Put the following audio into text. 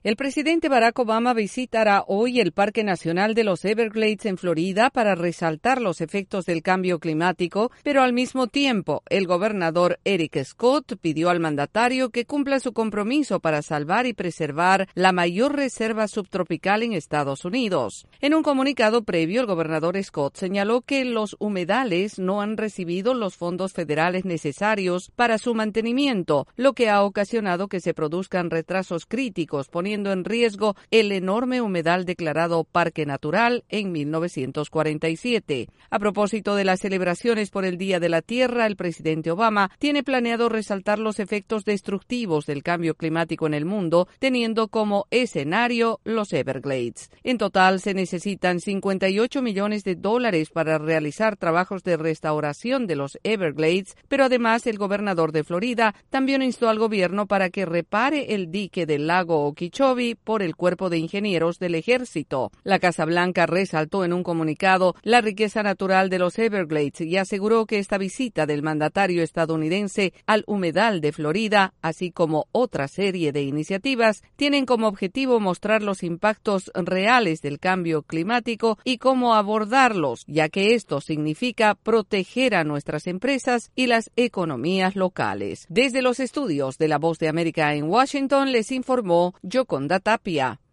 El presidente Barack Obama visitará hoy el Parque Nacional de los Everglades en Florida para resaltar los efectos del cambio climático, pero al mismo tiempo, el gobernador Eric Scott pidió al mandatario que cumpla su compromiso para salvar y preservar la mayor reserva subtropical en Estados Unidos. En un comunicado previo, el gobernador Scott señaló que los humedales no han recibido los fondos federales necesarios para su mantenimiento, lo que ha ocasionado que se produzcan retrasos críticos, poniendo en riesgo el enorme humedal declarado Parque Natural en 1947. A propósito de las celebraciones por el Día de la Tierra, el presidente Obama tiene planeado resaltar los efectos destructivos del cambio climático en el mundo, teniendo como escenario los Everglades. En total, se necesitan $58 millones para realizar trabajos de restauración de los Everglades, pero además el gobernador de Florida también instó al gobierno para que repare el dique del lago Okeechobee por el Cuerpo de Ingenieros del Ejército. La Casa Blanca resaltó en un comunicado la riqueza natural de los Everglades y aseguró que esta visita del mandatario estadounidense al humedal de Florida, así como otra serie de iniciativas, tienen como objetivo mostrar los impactos reales del cambio climático y cómo abordarlos, ya que esto significa proteger a nuestras empresas y las economías locales. Desde los estudios de La Voz de América en Washington les informó Yoconda Tapia.